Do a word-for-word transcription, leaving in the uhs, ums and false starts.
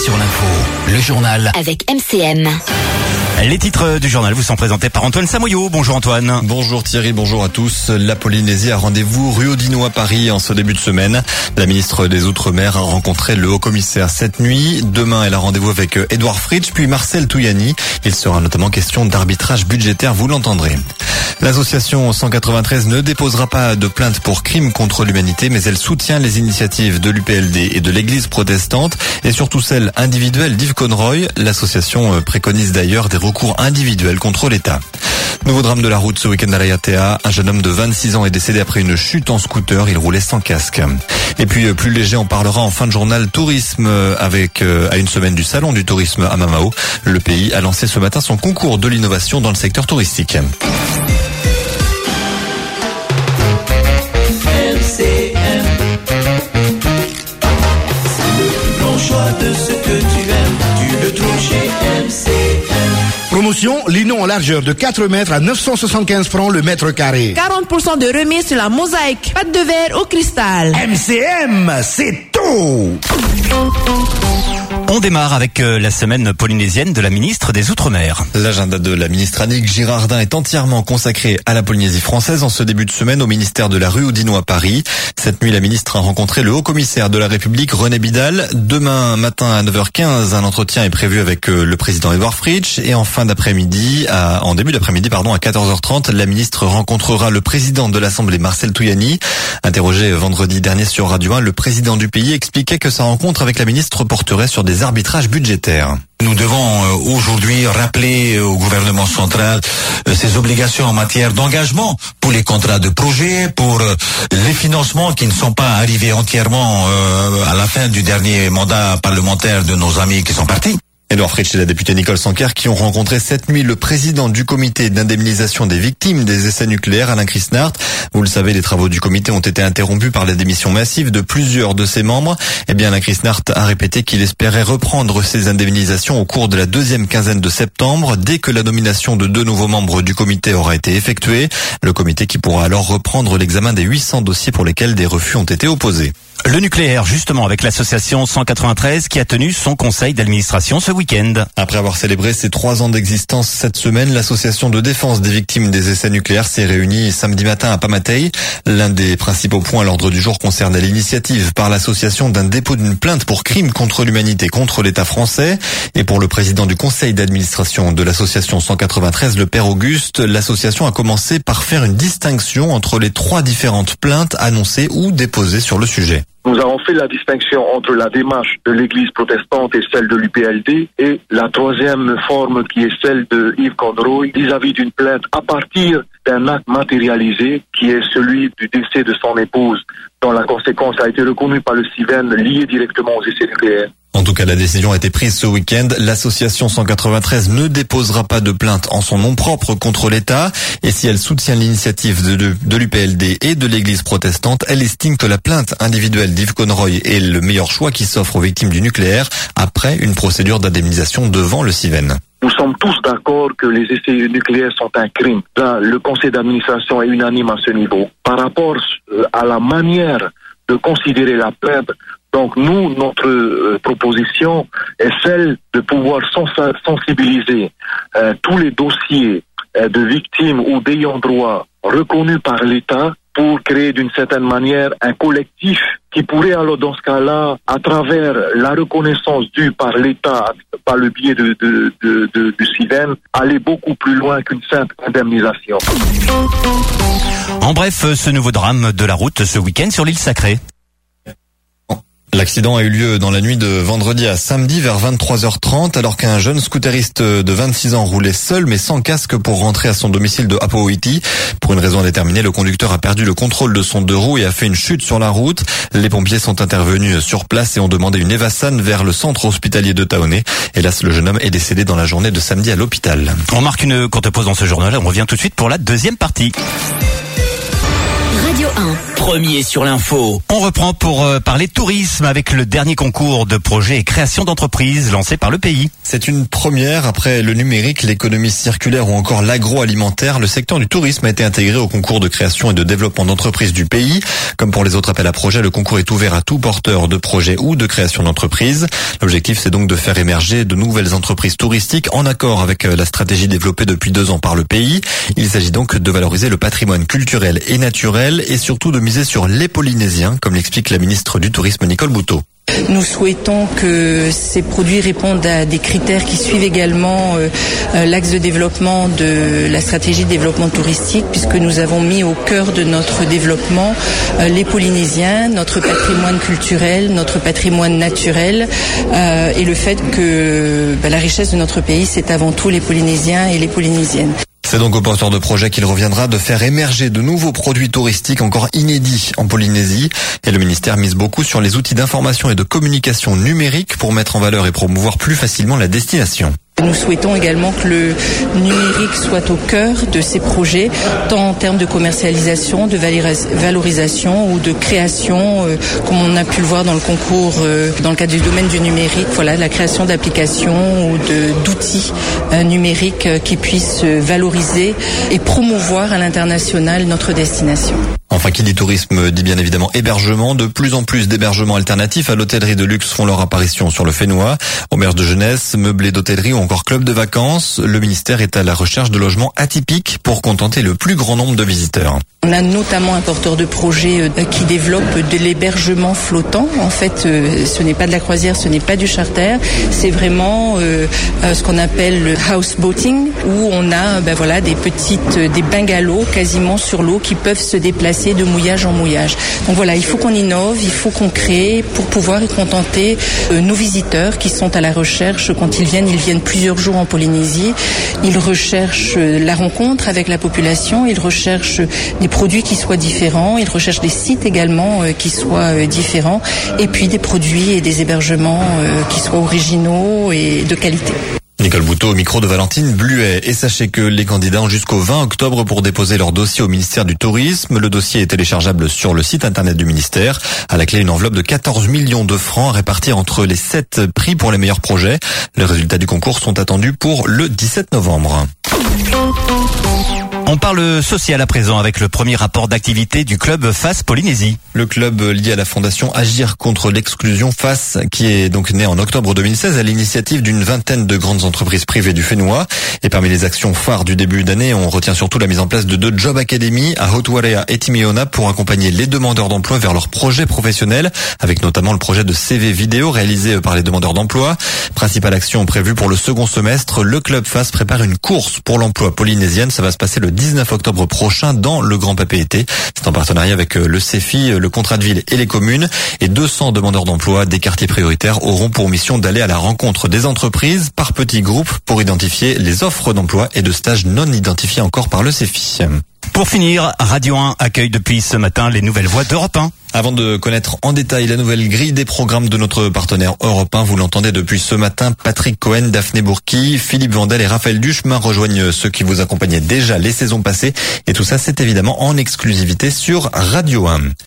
sur l'info, le journal avec M C M. Les titres du journal vous sont présentés par Antoine Samoyo. Bonjour Antoine. Bonjour Thierry, bonjour à tous. La Polynésie a rendez-vous rue Odino à Paris en ce début de semaine. La ministre des Outre-mer a rencontré le haut-commissaire cette nuit. Demain, elle a rendez-vous avec Edouard Fritsch, puis Marcel Touyani. Il sera notamment question d'arbitrage budgétaire, vous l'entendrez. L'association cent quatre-vingt-treize ne déposera pas de plainte pour crime contre l'humanité, mais elle soutient les initiatives de l'U P L D et de l'Église protestante, et surtout celles individuelles d'Yves Conroy. L'association préconise d'ailleurs des recours individuels contre l'État. Nouveau drame de la route ce week-end à l'Ayatea. Un jeune homme de vingt-six ans est décédé après une chute en scooter. Il roulait sans casque. Et puis plus léger, on parlera en fin de journal tourisme avec à une semaine du salon du tourisme à Mamao. Le pays a lancé ce matin son concours de l'innovation dans le secteur touristique. De ce que tu aimes, tu le trouves chez M C M. Promotion, lino en largeur de quatre mètres à neuf cent soixante-quinze francs le mètre carré. quarante pour cent de remise sur la mosaïque, pâte de verre au cristal. M C M, c'est tout. On démarre avec la semaine polynésienne de la ministre des Outre-mer. L'agenda de la ministre Annick Girardin est entièrement consacré à la Polynésie française en ce début de semaine au ministère de la rue Odino à Paris. Cette nuit, la ministre a rencontré le haut-commissaire de la République, René Bidal. Demain matin à neuf heures quinze, un entretien est prévu avec le président Edouard Fritsch. Et en fin d'après-midi, à, en début d'après-midi, pardon, à quatorze heures trente, la ministre rencontrera le président de l'Assemblée, Marcel Touyani. Interrogé vendredi dernier sur Radio un, le président du pays expliquait que sa rencontre avec la ministre porterait sur des arbitrages budgétaires. Nous devons euh, aujourd'hui rappeler au gouvernement central euh, ses obligations en matière d'engagement pour les contrats de projet, pour euh, les financements qui ne sont pas arrivés entièrement euh, à la fin du dernier mandat parlementaire de nos amis qui sont partis. Edouard Fritsch et la députée Nicole Sanker qui ont rencontré cette nuit le président du comité d'indemnisation des victimes des essais nucléaires, Alain Chrisnart. Vous le savez, les travaux du comité ont été interrompus par la démission massive de plusieurs de ses membres. Eh bien, Alain Chrisnart a répété qu'il espérait reprendre ces indemnisations au cours de la deuxième quinzaine de septembre, dès que la nomination de deux nouveaux membres du comité aura été effectuée. Le comité qui pourra alors reprendre l'examen des huit cents dossiers pour lesquels des refus ont été opposés. Le nucléaire, justement, avec l'association cent quatre-vingt-treize qui a tenu son conseil d'administration ce week-end. Après avoir célébré ses trois ans d'existence cette semaine, l'association de défense des victimes des essais nucléaires s'est réunie samedi matin à Pamatei. L'un des principaux points à l'ordre du jour concerne l'initiative par l'association d'un dépôt d'une plainte pour crime contre l'humanité contre l'État français. Et pour le président du conseil d'administration de l'association cent quatre-vingt-treize, le père Auguste, l'association a commencé par faire une distinction entre les trois différentes plaintes annoncées ou déposées sur le sujet. Nous avons fait la distinction entre la démarche de l'Église protestante et celle de l'U P L D et la troisième forme qui est celle de Yves Conroy vis-à-vis d'une plainte à partir d'un acte matérialisé qui est celui du décès de son épouse dont la conséquence a été reconnue par le C I V E N liée directement aux essais nucléaires. En tout cas, la décision a été prise ce week-end. L'association cent quatre-vingt-treize ne déposera pas de plainte en son nom propre contre l'État. Et si elle soutient l'initiative de, de, de l'U P L D et de l'Église protestante, elle estime que la plainte individuelle d'Yves Conroy est le meilleur choix qui s'offre aux victimes du nucléaire après une procédure d'indemnisation devant le C I V E N. Nous sommes tous d'accord que les essais nucléaires sont un crime. Là, le conseil d'administration est unanime à ce niveau. Par rapport à la manière de considérer la plainte, donc nous, notre euh, proposition est celle de pouvoir sens- sensibiliser euh, tous les dossiers euh, de victimes ou d'ayants droit reconnus par l'État pour créer d'une certaine manière un collectif qui pourrait alors dans ce cas-là, à travers la reconnaissance due par l'État, par le biais de, de, de, de, du C I V E N, aller beaucoup plus loin qu'une simple indemnisation. En bref, ce nouveau drame de la route ce week-end sur l'île Sacrée. L'accident a eu lieu dans la nuit de vendredi à samedi vers vingt-trois heures trente alors qu'un jeune scooteriste de vingt-six ans roulait seul mais sans casque pour rentrer à son domicile de Apoiti. Pour une raison indéterminée, le conducteur a perdu le contrôle de son deux roues et a fait une chute sur la route. Les pompiers sont intervenus sur place et ont demandé une évasan vers le centre hospitalier de Taoné. Hélas, le jeune homme est décédé dans la journée de samedi à l'hôpital. On marque une courte pause dans ce journal. On revient tout de suite pour la deuxième partie. Radio Radio un. Premier sur l'info. On reprend pour euh, parler tourisme avec le dernier concours de projets et création d'entreprises lancé par le pays. C'est une première. Après le numérique, l'économie circulaire ou encore l'agroalimentaire, le secteur du tourisme a été intégré au concours de création et de développement d'entreprises du pays. Comme pour les autres appels à projets, le concours est ouvert à tout porteur de projet ou de création d'entreprise. L'objectif, c'est donc de faire émerger de nouvelles entreprises touristiques en accord avec la stratégie développée depuis deux ans par le pays. Il s'agit donc de valoriser le patrimoine culturel et naturel et surtout de miser sur les Polynésiens, comme l'explique la ministre du Tourisme Nicole Boutot. Nous souhaitons que ces produits répondent à des critères qui suivent également euh, l'axe de développement de la stratégie de développement touristique, puisque nous avons mis au cœur de notre développement euh, les Polynésiens, notre patrimoine culturel, notre patrimoine naturel euh, et le fait que bah, la richesse de notre pays, c'est avant tout les Polynésiens et les Polynésiennes. C'est donc aux porteurs de projets qu'il reviendra de faire émerger de nouveaux produits touristiques encore inédits en Polynésie. Et le ministère mise beaucoup sur les outils d'information et de communication numérique pour mettre en valeur et promouvoir plus facilement la destination. Nous souhaitons également que le numérique soit au cœur de ces projets, tant en termes de commercialisation, de valorisation ou de création, euh, comme on a pu le voir dans le concours, euh, dans le cadre du domaine du numérique, voilà, la création d'applications ou de, d'outils euh, numériques euh, qui puissent valoriser et promouvoir à l'international notre destination. Enfin, qui dit tourisme dit bien évidemment hébergement. De plus en plus d'hébergements alternatifs à l'hôtellerie de luxe font leur apparition sur le Fénois. Auberges de jeunesse, meublés d'hôtellerie ou encore clubs de vacances, le ministère est à la recherche de logements atypiques pour contenter le plus grand nombre de visiteurs. On a notamment un porteur de projet euh, qui développe de l'hébergement flottant. En fait, euh, ce n'est pas de la croisière, ce n'est pas du charter, c'est vraiment euh, euh, ce qu'on appelle le houseboating, où on a ben voilà des petites, euh, des bungalows quasiment sur l'eau qui peuvent se déplacer de mouillage en mouillage. Donc voilà, il faut qu'on innove, il faut qu'on crée pour pouvoir y contenter euh, nos visiteurs qui sont à la recherche. Quand ils viennent, ils viennent plusieurs jours en Polynésie. Ils recherchent euh, la rencontre avec la population, ils recherchent des produits qui soient différents, ils recherchent des sites également euh, qui soient euh, différents et puis des produits et des hébergements euh, qui soient originaux et de qualité. Nicole Boutot au micro de Valentine Bluet. Et sachez que les candidats ont jusqu'au vingt octobre pour déposer leur dossier au ministère du Tourisme. Le dossier est téléchargeable sur le site internet du ministère. À la clé, une enveloppe de quatorze millions de francs à répartir entre les sept prix pour les meilleurs projets. Les résultats du concours sont attendus pour le dix-sept novembre. On parle social à présent avec le premier rapport d'activité du club F A S Polynésie. Le club lié à la fondation Agir contre l'exclusion F A S, qui est donc né en octobre deux mille seize à l'initiative d'une vingtaine de grandes entreprises privées du Fénois. Et parmi les actions phares du début d'année, on retient surtout la mise en place de deux Job Academy à Hotwarea et Timiona pour accompagner les demandeurs d'emploi vers leurs projets professionnels, avec notamment le projet de C V vidéo réalisé par les demandeurs d'emploi. Principale action prévue pour le second semestre, le club F A S prépare une course pour l'emploi polynésienne. Ça va se passer le dix-neuf octobre prochain dans le Grand Papeete. C'est en partenariat avec le C E F I, le contrat de ville et les communes. Et deux cents demandeurs d'emploi des quartiers prioritaires auront pour mission d'aller à la rencontre des entreprises par petits groupes pour identifier les offres d'emploi et de stages non identifiés encore par le C E F I. Pour finir, Radio un accueille depuis ce matin les nouvelles voix d'Europe un. Avant de connaître en détail la nouvelle grille des programmes de notre partenaire Europe un, vous l'entendez depuis ce matin, Patrick Cohen, Daphné Bourki, Philippe Vandel et Raphaël Duchemin rejoignent ceux qui vous accompagnaient déjà les saisons passées. Et tout ça, c'est évidemment en exclusivité sur Radio un.